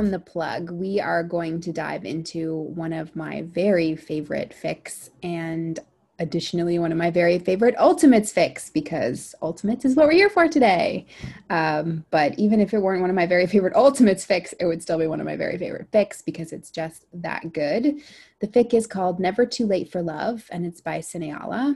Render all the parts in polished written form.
on the plug. We are going to dive into one of my very favorite fics, and additionally one of my very favorite Ultimates fics, because Ultimates is what we're here for today. But even if it weren't one of my very favorite Ultimates fics, it would still be one of my very favorite fics because it's just that good. The fic is called Never Too Late for Love, and it's by Cineala.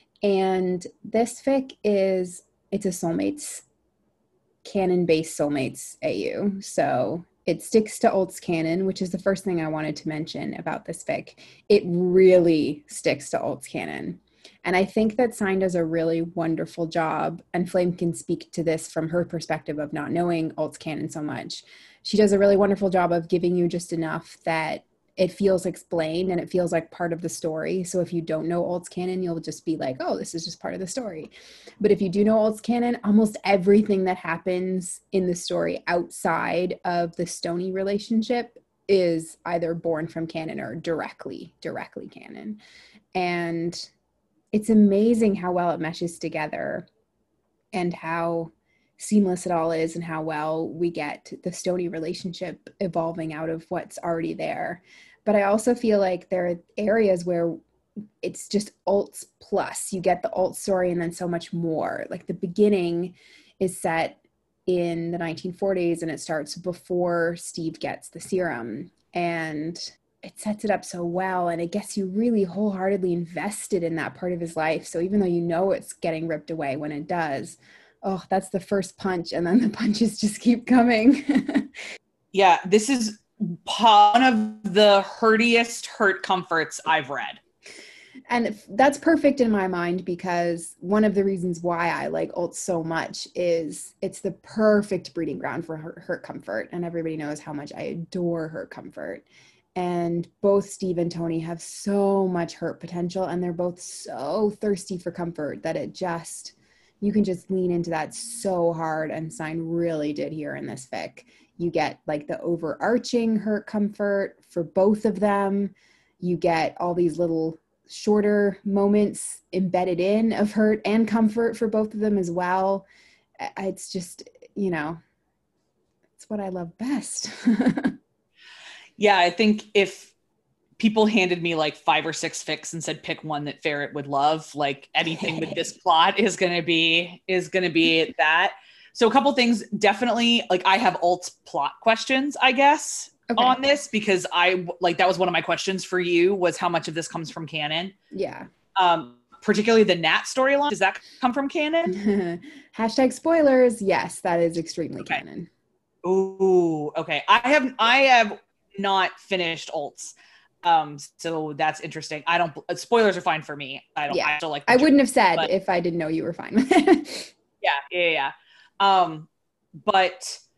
And this fic it's a soulmates, canon-based soulmates AU. So it sticks to Ult's canon, which is the first thing I wanted to mention about this fic. It really sticks to Ult's canon. And I think that Sign does a really wonderful job, and Flame can speak to this from her perspective of not knowing Ult's canon so much. She does a really wonderful job of giving you just enough that it feels explained and it feels like part of the story. So if you don't know Ult's canon, you'll just be like, oh, this is just part of the story. But if you do know Ult's canon, almost everything that happens in the story outside of the Stony relationship is either born from canon or directly canon. And it's amazing how well it meshes together and how seamless it all is, and how well we get the Stony relationship evolving out of what's already there. But I also feel like there are areas where it's just Ult's plus. You get the Ult story and then so much more. Like the beginning is set in the 1940s and it starts before Steve gets the serum, and it sets it up so well, and it gets you really wholeheartedly invested in that part of his life. So even though you know it's getting ripped away when it does, oh, that's the first punch, and then the punches just keep coming. Yeah, this is one of the hurtiest hurt comforts I've read. And that's perfect in my mind, because one of the reasons why I like Ult so much is it's the perfect breeding ground for hurt comfort. And everybody knows how much I adore hurt comfort. And both Steve and Tony have so much hurt potential, and they're both so thirsty for comfort that you can just lean into that so hard, and Sign really did here in this fic. You get like the overarching hurt comfort for both of them. You get all these little shorter moments embedded in of hurt and comfort for both of them as well. It's just, it's what I love best. Yeah, I think if people handed me like 5 or 6 fics and said pick one that Ferret would love, like anything with this plot is gonna be that. So a couple things, definitely, like I have Ult's plot questions, I guess, on this, because that was one of my questions for you, was how much of this comes from canon. Yeah. Particularly the Nat storyline. Does that come from canon? Hashtag spoilers. Yes, that is extremely canon. Ooh, okay. I have not finished Ult's. So that's interesting. Spoilers are fine for me. I still like. I wouldn't have said if I didn't know you were fine with it. Yeah. But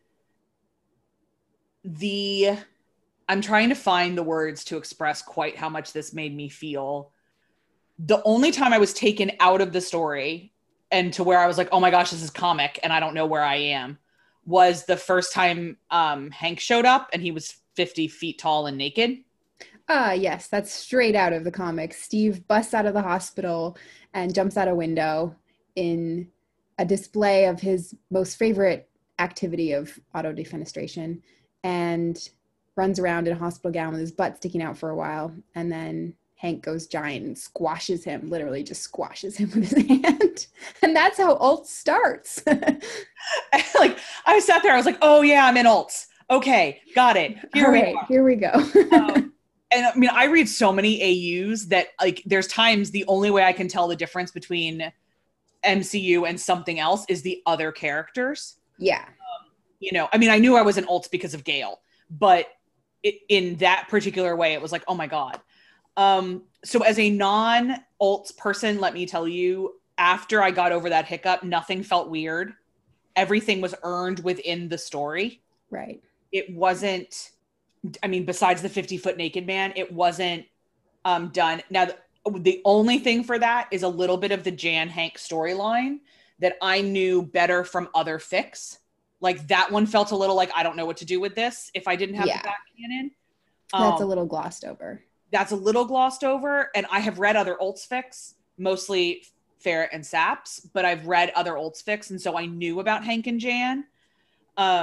I'm trying to find the words to express quite how much this made me feel. The only time I was taken out of the story and to where I was like, oh my gosh, this is comic and I don't know where I am, was the first time Hank showed up and he was 50 feet tall and naked. Yes, that's straight out of the comics. Steve busts out of the hospital and jumps out a window in a display of his most favorite activity of auto defenestration, and runs around in a hospital gown with his butt sticking out for a while. And then Hank goes giant and squashes him, literally just squashes him with his hand. And that's how Ult starts. Like, I sat there, I was like, oh yeah, I'm in Ults. Okay, got it. Here we go. And I mean, I read so many AUs that like there's times the only way I can tell the difference between MCU and something else is the other characters. Yeah. I mean, I knew I was in Ults because of Gale, but in that particular way, it was like, oh my God. So as a non-Ults person, let me tell you, after I got over that hiccup, nothing felt weird. Everything was earned within the story. Right. It wasn't, I mean, besides the 50-foot naked man, it wasn't done. Now, the only thing for that is a little bit of the Jan Hank storyline that I knew better from other fics. Like that one felt a little like, I don't know what to do with this if I didn't have the back canon. That's a little glossed over. And I have read other Ults fics, mostly Ferret and Saps, but I've read other Ults fics, and so I knew about Hank and Jan.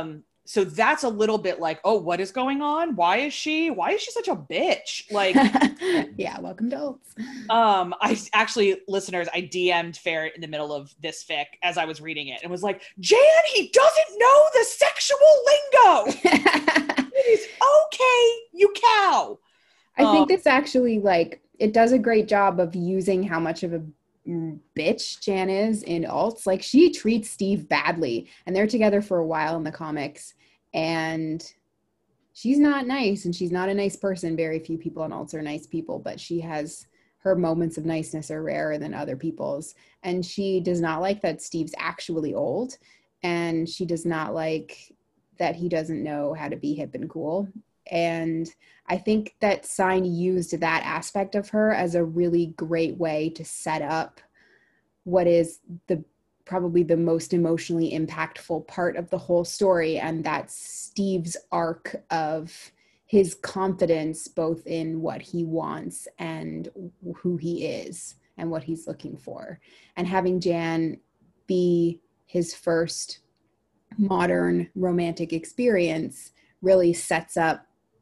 so that's a little bit like, oh, what is going on? Why is she such a bitch? Like, yeah, welcome to Ults. I actually, listeners, I DM'd Ferret in the middle of this fic as I was reading it and was like, Jan, he doesn't know the sexual lingo. It is okay, you cow. I think this actually, like, it does a great job of using how much of a bitch Jan is in Ults. Like, she treats Steve badly, and they're together for a while in the comics, and she's not nice, and she's not a nice person. Very few people in Ults are nice people, but she has her moments of niceness are rarer than other people's, and she does not like that Steve's actually old, and she does not like that he doesn't know how to be hip and cool. And I think that Sign used that aspect of her as a really great way to set up what is probably the most emotionally impactful part of the whole story, and that's Steve's arc of his confidence both in what he wants and who he is and what he's looking for. And having Jan be his first modern romantic experience really sets up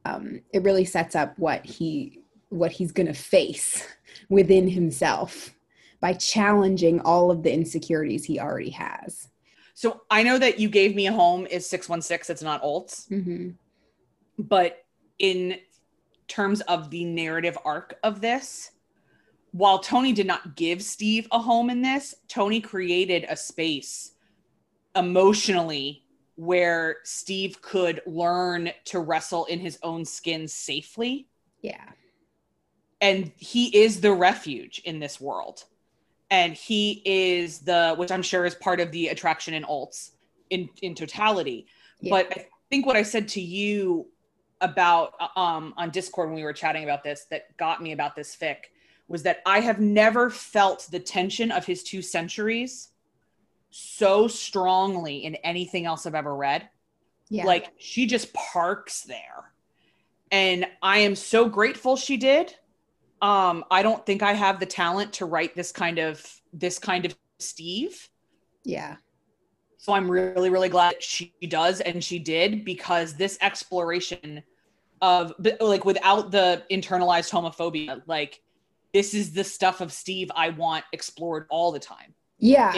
what he's going to face within himself by challenging all of the insecurities he already has. So I know that You Gave Me a Home is 616. It's not Ults. Mm-hmm. But in terms of the narrative arc of this, while Tony did not give Steve a home in this, Tony created a space emotionally where Steve could learn to wrestle in his own skin safely. Yeah. And he is the refuge in this world. And he is which I'm sure is part of the attraction in Ults in totality. Yeah. But I think what I said to you about on Discord when we were chatting about this that got me about this fic was that I have never felt the tension of his 2 centuries so strongly in anything else I've ever read. Yeah. Like, she just parks there. And I am so grateful she did. I don't think I have the talent to write this kind of Steve. Yeah. So I'm really, really glad she does, and she did, because this exploration of, like, without the internalized homophobia, like, this is the stuff of Steve I want explored all the time. Yeah.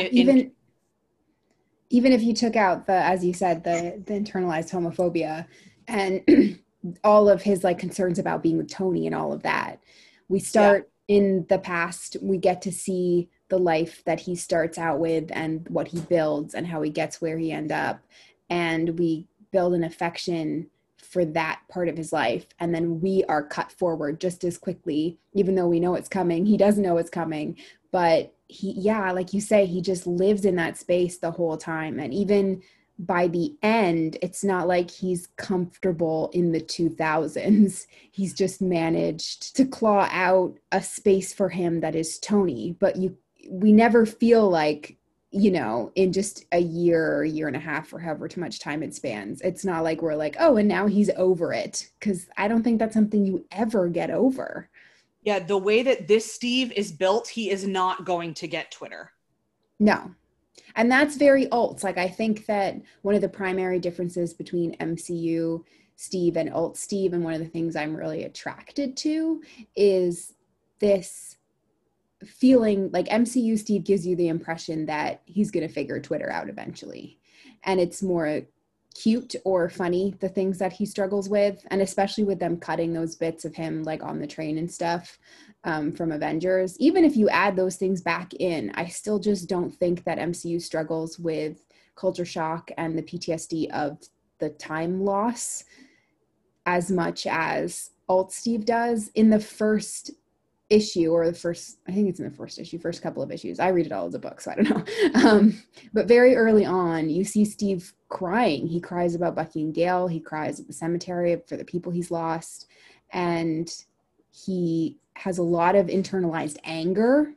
Even if you took out as you said, the internalized homophobia and all of his, like, concerns about being with Tony and all of that, we start in the past, we get to see the life that he starts out with and what he builds and how he gets where he ends up. And we build an affection for that part of his life. And then we are cut forward just as quickly, even though we know it's coming. He doesn't know it's coming, but like you say, he just lives in that space the whole time. And even by the end, it's not like he's comfortable in the 2000s. He's just managed to claw out a space for him that is Tony. But we never feel like, in just a year and a half or however too much time it spans, it's not like we're like, oh, and now he's over it. Because I don't think that's something you ever get over. Yeah, the way that this Steve is built, he is not going to get Twitter. No. And that's very Ults. Like, I think that one of the primary differences between MCU Steve and Ults Steve, and one of the things I'm really attracted to, is this feeling like MCU Steve gives you the impression that he's going to figure Twitter out eventually. And it's more cute or funny, the things that he struggles with, and especially with them cutting those bits of him, like, on the train and stuff from Avengers. Even if you add those things back in, I still just don't think that MCU struggles with culture shock and the PTSD of the time loss as much as Alt Steve does. In the first issue, or first couple of issues, I read it all as a book, so I don't know, but very early on you see Steve crying. He cries about Bucky and Gale. He cries at the cemetery for the people he's lost, and he has a lot of internalized anger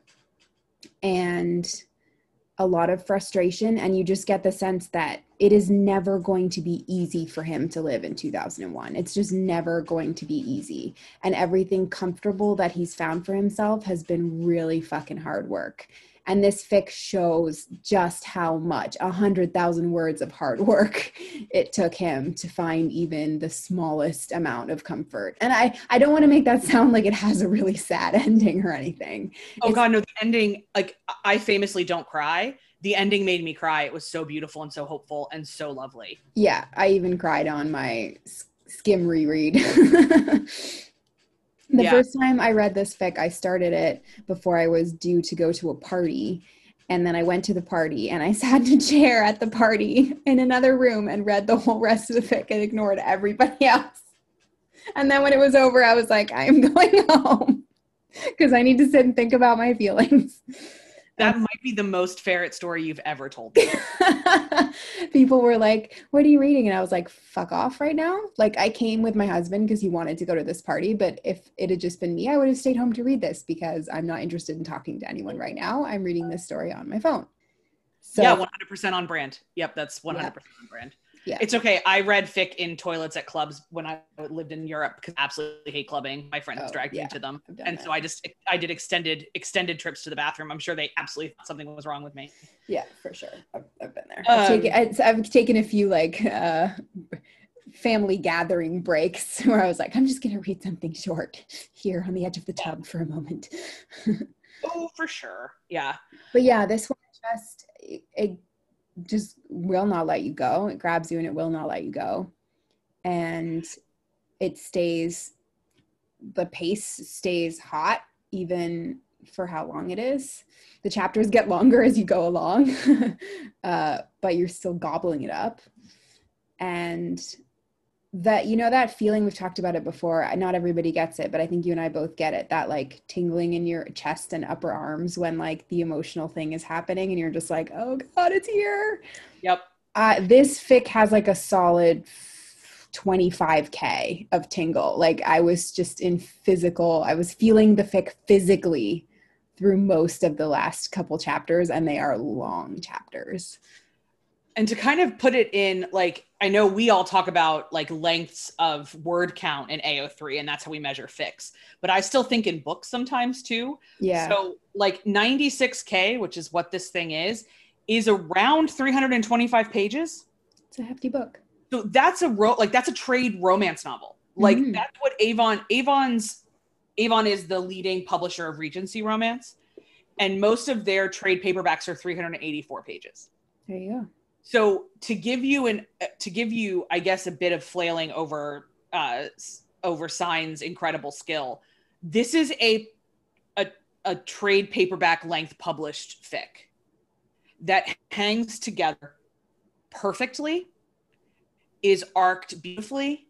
and a lot of frustration, and you just get the sense that it is never going to be easy for him to live in 2001. It's just never going to be easy. And everything comfortable that he's found for himself has been really fucking hard work. And this fic shows just how much 100,000 words of hard work it took him to find even the smallest amount of comfort. And I don't want to make that sound like it has a really sad ending or anything. Oh God, no, the ending, like I famously don't cry. The ending made me cry. It was so beautiful and so hopeful and so lovely. Yeah, I even cried on my skim reread. The first time I read this fic, I started it before I was due to go to a party. And then I went to the party and I sat in a chair at the party in another room and read the whole rest of the fic and ignored everybody else. And then when it was over, I was like, I am going home because I need to sit and think about my feelings. That might be the most ferret story you've ever told me. People were like, what are you reading? And I was like, fuck off right now. Like, I came with my husband because he wanted to go to this party. But if it had just been me, I would have stayed home to read this because I'm not interested in talking to anyone right now. I'm reading this story on my phone. So, yeah, 100% on brand. Yep, that's 100% on brand. Yeah. It's okay. I read fic in toilets at clubs when I lived in Europe because I absolutely hate clubbing. My friends dragged me to them. And so I did extended trips to the bathroom. I'm sure they absolutely thought something was wrong with me. Yeah, for sure. I've been there. I've taken a few like family gathering breaks where I was like, I'm just going to read something short here on the edge of the tub for a moment. Oh, for sure. Yeah. But yeah, this one it just will not let you go. It grabs you and it will not let you go. And the pace stays hot even for how long it is. The chapters get longer as you go along, but you're still gobbling it up. And that feeling, we've talked about it before. Not everybody gets it, but I think you and I both get it. That like tingling in your chest and upper arms when like the emotional thing is happening and you're just like, oh God, it's here. Yep. This fic has like a solid 25K of tingle. Like I was just I was feeling the fic physically through most of the last couple chapters, and they are long chapters. And to kind of put it in, like, I know we all talk about like lengths of word count in AO3, and that's how we measure fics. But I still think in books sometimes too. Yeah. So like 96K, which is what this thing is around 325 pages. It's a hefty book. So that's that's a trade romance novel. Like that's what Avon is the leading publisher of Regency romance. And most of their trade paperbacks are 384 pages. There you go. So to give you, I guess, a bit of flailing over Sign's incredible skill, this is a trade paperback length published fic that hangs together perfectly, is arced beautifully.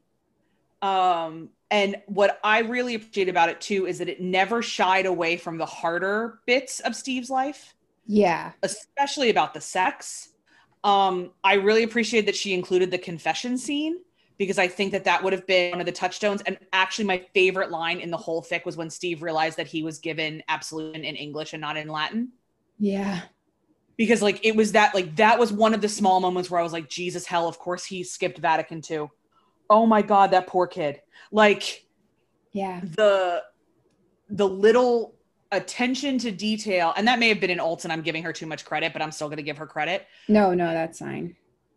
And what I really appreciate about it too is that it never shied away from the harder bits of Steve's life. Yeah. Especially about the sex. I really appreciate that she included the confession scene because I think that would have been one of the touchstones. And actually my favorite line in the whole fic was when Steve realized that he was given absolution in English and not in Latin. Yeah. Because like, it was that was one of the small moments where I was like, Jesus, hell, of course he skipped Vatican II. Oh my God, that poor kid. Like, yeah, the little attention to detail, and that may have been in Olts and I'm giving her too much credit, but I'm still going to give her credit. No, that's fine.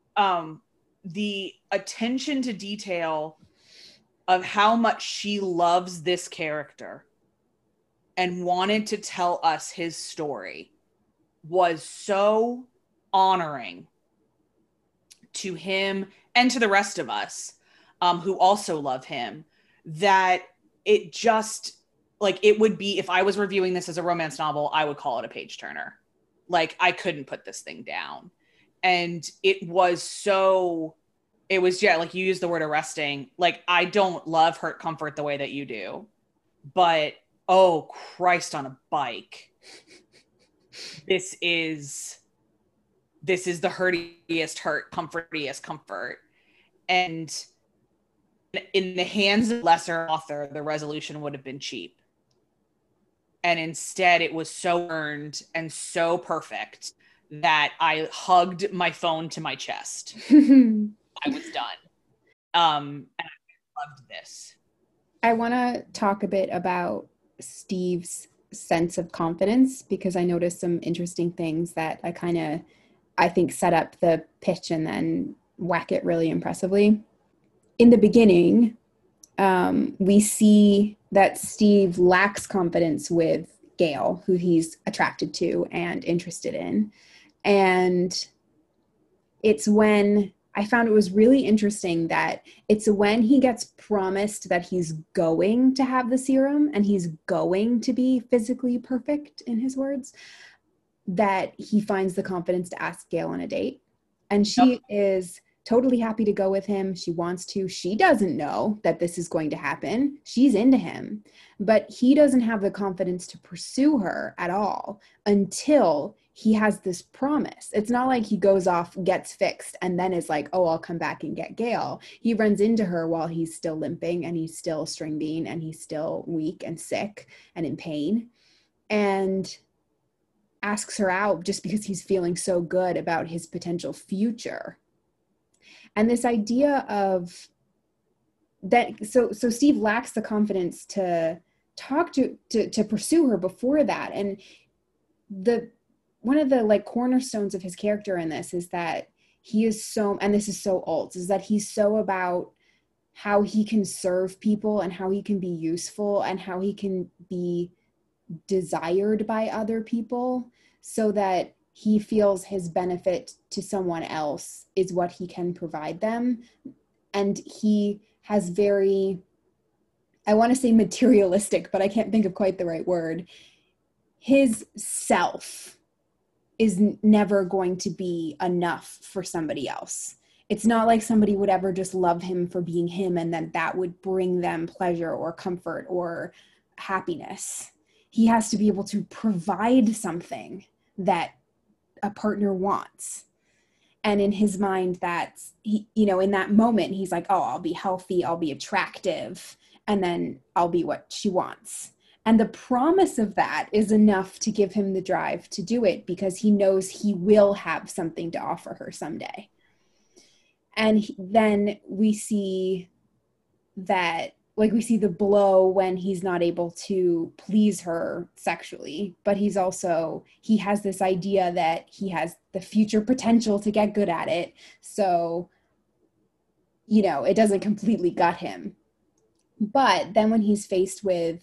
The attention to detail of how much she loves this character and wanted to tell us his story was so honoring to him and to the rest of us who also love him, that it just, like, it would be, if I was reviewing this as a romance novel, I would call it a page turner. Like, I couldn't put this thing down. And it was, yeah, like you used the word arresting. Like, I don't love Hurt Comfort the way that you do, but oh Christ on a bike. This is the hurtiest hurt, comfortiest comfort. And in the hands of a lesser author, the resolution would have been cheap. And instead it was so earned and so perfect that I hugged my phone to my chest. I was done. And I loved this. I want to talk a bit about Steve's sense of confidence, because I noticed some interesting things that I think set up the pitch and then whack it really impressively. In the beginning, we see that Steve lacks confidence with Gail, who he's attracted to and interested in. And it's when I found it was really interesting that it's when he gets promised that he's going to have the serum and he's going to be physically perfect, in his words, that he finds the confidence to ask Gail on a date. And she is totally happy to go with him. She wants to. She doesn't know that this is going to happen. She's into him, but he doesn't have the confidence to pursue her at all until he has this promise. It's not like he goes off, gets fixed, and then is like, oh, I'll come back and get Gail. He runs into her while he's still limping and he's still string bean and he's still weak and sick and in pain, and asks her out just because he's feeling so good about his potential future. And this idea of that, so Steve lacks the confidence to talk to pursue her before that. And one of the like cornerstones of his character in this is that he is so, and this is so Olds, is that he's so about how he can serve people and how he can be useful and how he can be desired by other people, so that he feels his benefit to someone else is what he can provide them. And he has very, I want to say materialistic, but I can't think of quite the right word. His self is never going to be enough for somebody else. It's not like somebody would ever just love him for being him and then that would bring them pleasure or comfort or happiness. He has to be able to provide something that a partner wants. And in his mind, that's, he, you know, in that moment, he's like, oh, I'll be healthy, I'll be attractive, and then I'll be what she wants. And the promise of that is enough to give him the drive to do it, because he knows he will have something to offer her someday. And then we see that, like, we see the blow when he's not able to please her sexually, but he has this idea that he has the future potential to get good at it. So, you know, it doesn't completely gut him. But then when he's faced with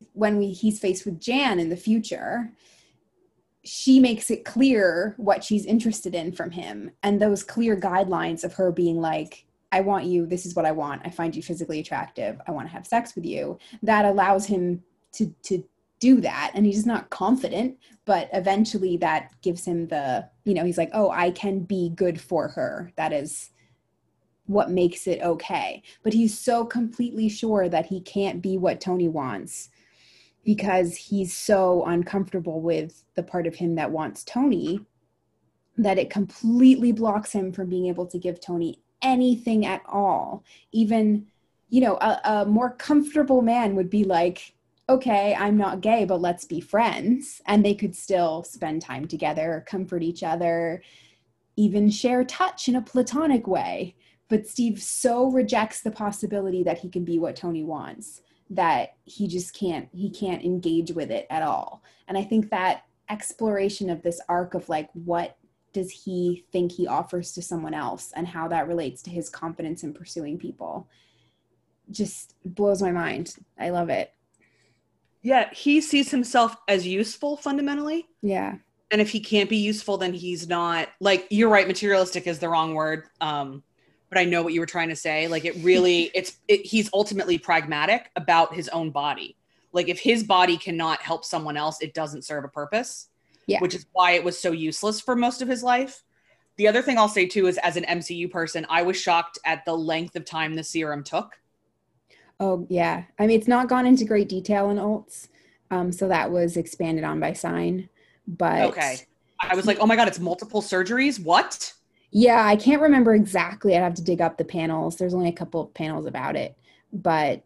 Jan in the future, she makes it clear what she's interested in from him. And those clear guidelines of her being like, I want you, this is what I want, I find you physically attractive, I want to have sex with you, that allows him to do that. And he's not confident, but eventually that gives him the, you know, he's like, oh, I can be good for her. That is what makes it okay. But he's so completely sure that he can't be what Tony wants, because he's so uncomfortable with the part of him that wants Tony, that it completely blocks him from being able to give Tony anything at all. Even, you know, a more comfortable man would be like, okay, I'm not gay, but let's be friends. And they could still spend time together, comfort each other, even share touch in a platonic way. But Steve so rejects the possibility that he can be what Tony wants, that he can't engage with it at all. And I think that exploration of this arc of like, what does he think he offers to someone else and how that relates to his confidence in pursuing people, just blows my mind. I love it. Yeah, he sees himself as useful fundamentally. Yeah. And if he can't be useful, then he's not, like, you're right, materialistic is the wrong word. But I know what you were trying to say. Like, it really, he's ultimately pragmatic about his own body. Like, if his body cannot help someone else, it doesn't serve a purpose. Yeah. Which is why it was so useless for most of his life. The other thing I'll say too is, as an MCU person, I was shocked at the length of time the serum took. Oh yeah. I mean, it's not gone into great detail in Olds. So that was expanded on by Sign. But okay. I was like, oh my God, it's multiple surgeries? What? Yeah, I can't remember exactly. I'd have to dig up the panels. There's only a couple of panels about it. But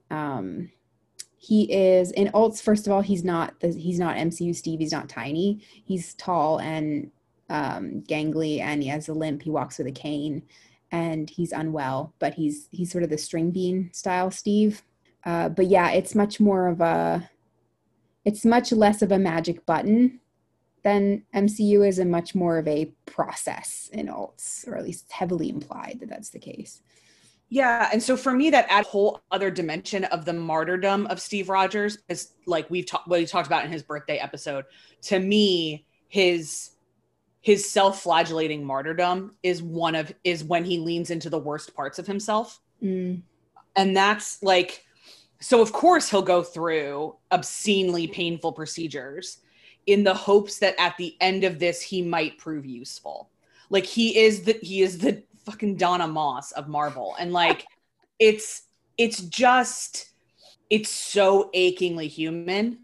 he is in Olds. First of all, he's not MCU Steve. He's not tiny. He's tall and gangly, and he has a limp. He walks with a cane, and he's unwell. But he's sort of the string bean style Steve. But yeah, it's much more of a, it's much less of a magic button than MCU is, and much more of a process in alts, or at least heavily implied that that's the case. Yeah, and so for me, that adds a whole other dimension of the martyrdom of Steve Rogers, is like what he talked about in his birthday episode. To me, his self-flagellating martyrdom is when he leans into the worst parts of himself. Mm. And that's like, so of course he'll go through obscenely painful procedures in the hopes that at the end of this he might prove useful. Like he is the fucking Donna Moss of Marvel. And like it's so achingly human.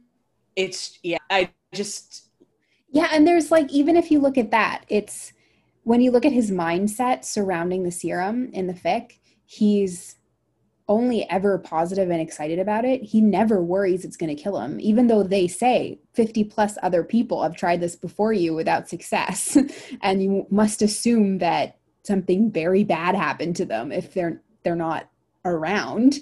Yeah, and there's like, even if you look at that, it's when you look at his mindset surrounding the serum in the fic, he's only ever positive and excited about it. He never worries it's going to kill him, even though they say 50 plus other people have tried this before you without success. And you must assume that something very bad happened to them if they're not around.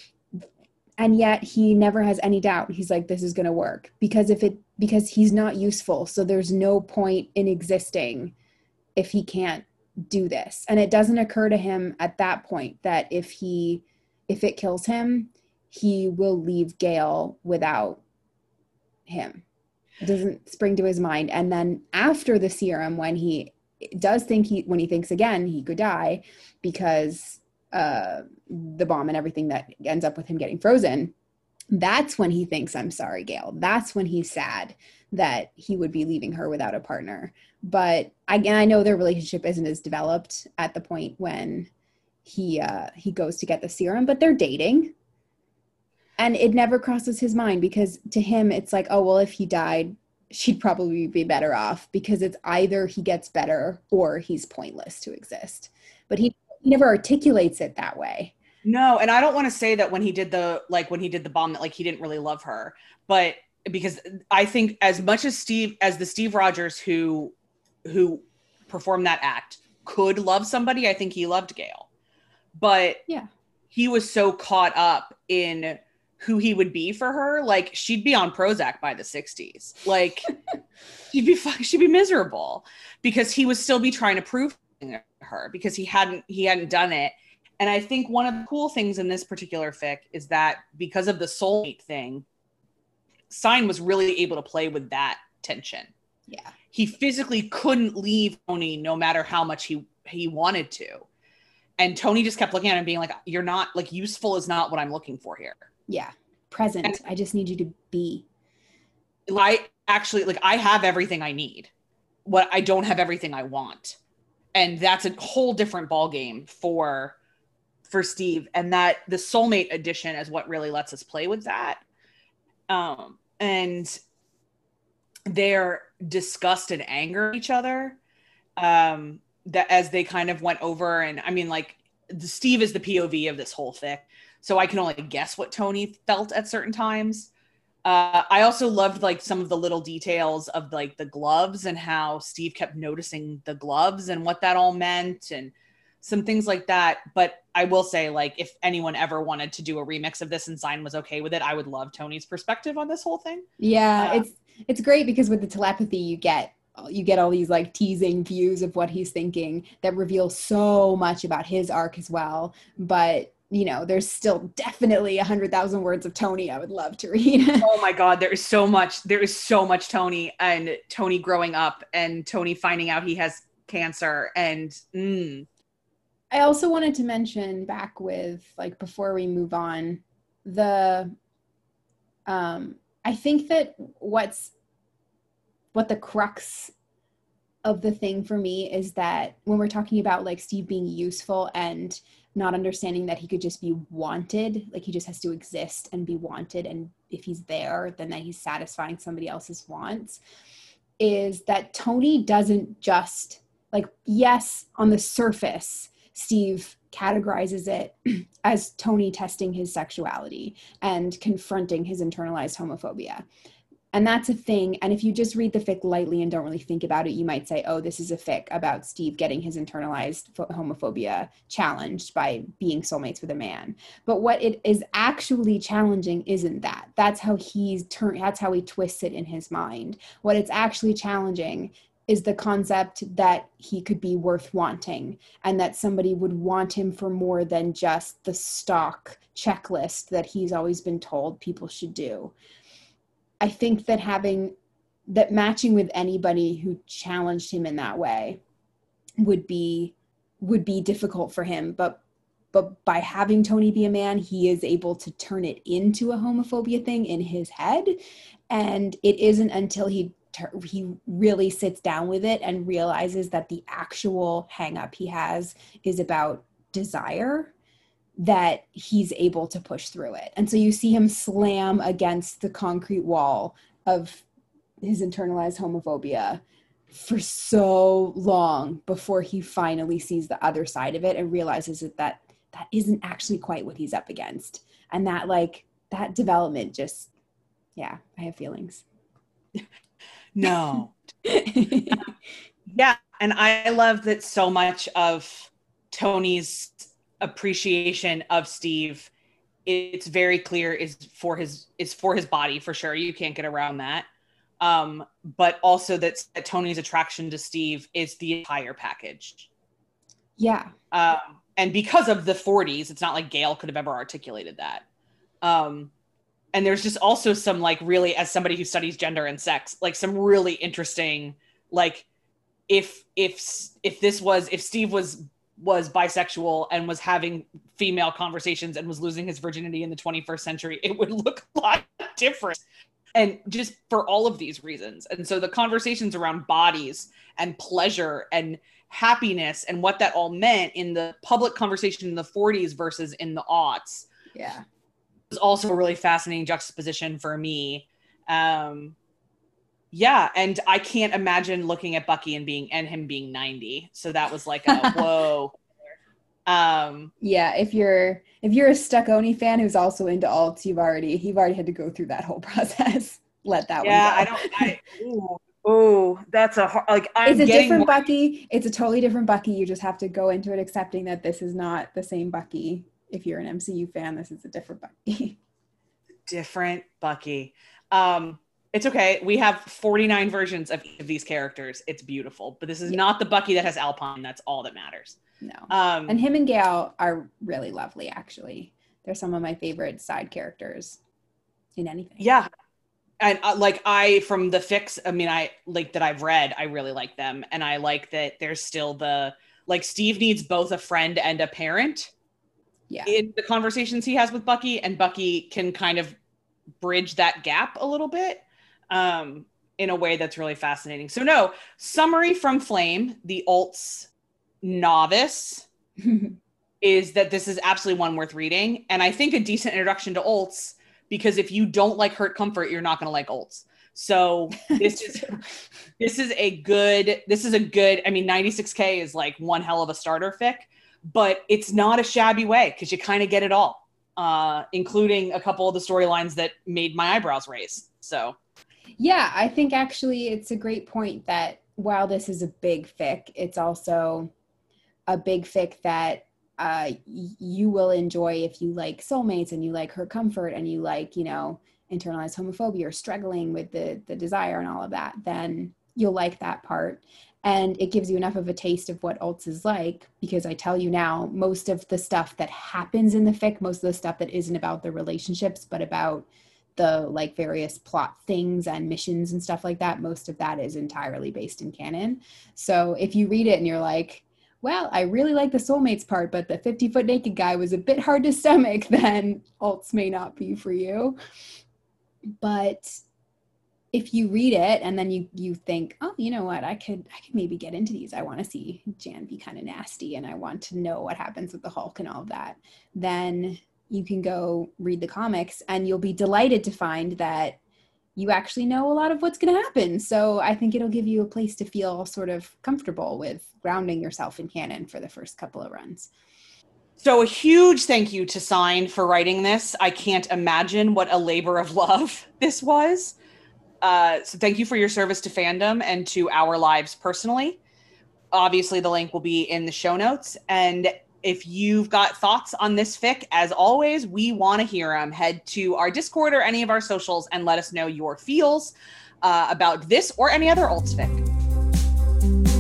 And yet he never has any doubt. He's like, this is going to work because he's not useful. So there's no point in existing if he can't do this. And it doesn't occur to him at that point that if it kills him, he will leave Gale without him. It doesn't spring to his mind. And then after the serum, when he thinks again, he could die because the bomb and everything that ends up with him getting frozen, that's when he thinks, I'm sorry, Gale. That's when he's sad that he would be leaving her without a partner. But I know their relationship isn't as developed at the point when he goes to get the serum, but they're dating. And it never crosses his mind because to him, it's like, oh, well, if he died, she'd probably be better off because it's either he gets better or he's pointless to exist. But he never articulates it that way. No, and I don't want to say that when he did the bomb that like he didn't really love her, but because I think as much as the Steve Rogers who performed that act could love somebody, I think he loved Gale. But yeah, he was so caught up in who he would be for her, like she'd be on Prozac by the 60s. Like she'd be miserable because he would still be trying to prove to her because he hadn't done it. And I think one of the cool things in this particular fic is that because of the soulmate thing, Stein was really able to play with that tension. Yeah. He physically couldn't leave Tony no matter how much he wanted to. And Tony just kept looking at him being like, you're not, like, useful is not what I'm looking for here. Yeah. Present. I just need you to be. I have everything I need. What I don't have everything I want. And that's a whole different ballgame for Steve. And that the soulmate edition is what really lets us play with that. And their disgust and anger at each other. That as they kind of went over, and I mean, like, Steve is the POV of this whole fic, so I can only guess what Tony felt at certain times. I also loved like some of the little details of like the gloves and how Steve kept noticing the gloves and what that all meant and some things like that. But I will say, like, if anyone ever wanted to do a remix of this and Stein was okay with it, I would love Tony's perspective on this whole thing. Yeah, it's great because with the telepathy you get all these like teasing views of what he's thinking that reveal so much about his arc as well. But, you know, there's still definitely 100,000 words of Tony I would love to read. Oh my God, there is so much Tony, and Tony growing up and Tony finding out he has cancer. And I also wanted to mention back with, like, before we move on, I think that what the crux of the thing for me is that when we're talking about like Steve being useful and not understanding that he could just be wanted, like he just has to exist and be wanted, and if he's there, then that he's satisfying somebody else's wants, is that Tony doesn't just, like, yes, on the surface, Steve categorizes it as Tony testing his sexuality and confronting his internalized homophobia. And that's a thing. And if you just read the fic lightly and don't really think about it, you might say, oh, this is a fic about Steve getting his internalized homophobia challenged by being soulmates with a man. But what it is actually challenging isn't that. That's how he twists it in his mind. What it's actually challenging is the concept that he could be worth wanting and that somebody would want him for more than just the stock checklist that he's always been told people should do. I think that matching with anybody who challenged him in that way would be difficult for him. But by having Tony be a man, he is able to turn it into a homophobia thing in his head. And it isn't until he really sits down with it and realizes that the actual hang up he has is about desire that he's able to push through it. And so you see him slam against the concrete wall of his internalized homophobia for so long before he finally sees the other side of it and realizes that isn't actually quite what he's up against. And that development just, yeah, I have feelings. No. Yeah. And I love that so much of Tony's appreciation of Steve, it's very clear is for his body, for sure. You can't get around that. But also that Tony's attraction to Steve is the entire package. Yeah. And because of the 40s, it's not like Gail could have ever articulated that. And there's just also some like really, as somebody who studies gender and sex, like some really interesting, like if Steve was bisexual and was having female conversations and was losing his virginity in the 21st century, it would look a lot different. And just for all of these reasons. And so the conversations around bodies and pleasure and happiness and what that all meant in the public conversation in the 40s versus in the aughts. Yeah. Was also a really fascinating juxtaposition for me. Yeah, and I can't imagine looking at Bucky and him being 90. So that was like a whoa. Yeah, if you're a Stuckoni fan who's also into alts, you've already had to go through that whole process. Let that one go. Oh, that's a hard, like it's a different Bucky. It's a totally different Bucky. You just have to go into it accepting that this is not the same Bucky. If you're an MCU fan, this is a different Bucky. Different Bucky. It's okay. We have 49 versions of each of these characters. It's beautiful, but this is not the Bucky that has Alpine. That's all that matters. No. And him and Gail are really lovely, actually. They're some of my favorite side characters in anything. Yeah. And from the fics, I mean, that I've read, I really like them. And I like that there's still Steve needs both a friend and a parent. Yeah. In the conversations he has with Bucky, and Bucky can kind of bridge that gap a little bit. In a way that's really fascinating. So no, summary from Flame, the Alts novice, is that this is absolutely one worth reading. And I think a decent introduction to Alts, because if you don't like Hurt Comfort, you're not going to like Alts. So this is a good, I mean, 96K is like one hell of a starter fic, but it's not a shabby way because you kind of get it all, including a couple of the storylines that made my eyebrows raise. So yeah, I think actually it's a great point that while this is a big fic, it's also a big fic that you will enjoy if you like soulmates and you like Hurt Comfort and you like, internalized homophobia or struggling with the desire and all of that, then you'll like that part. And it gives you enough of a taste of what Alts is like, because I tell you now, most of the stuff that happens in the fic, most of the stuff that isn't about the relationships, but about the various plot things and missions and stuff like that, most of that is entirely based in canon. So if you read it and you're like, well, I really like the soulmates part, but the 50-foot naked guy was a bit hard to stomach, then Alts may not be for you. But if you read it and then you think, oh, you know what, I could maybe get into these. I want to see Jan be kind of nasty and I want to know what happens with the Hulk and all of that, then you can go read the comics and you'll be delighted to find that you actually know a lot of what's going to happen. So I think it'll give you a place to feel sort of comfortable with grounding yourself in canon for the first couple of runs. So a huge thank you to Sign for writing this. I can't imagine what a labor of love this was. So thank you for your service to fandom and to our lives personally. Obviously, the link will be in the show notes. And if you've got thoughts on this fic, as always, we want to hear them. Head to our Discord or any of our socials and let us know your feels about this or any other Ults fic.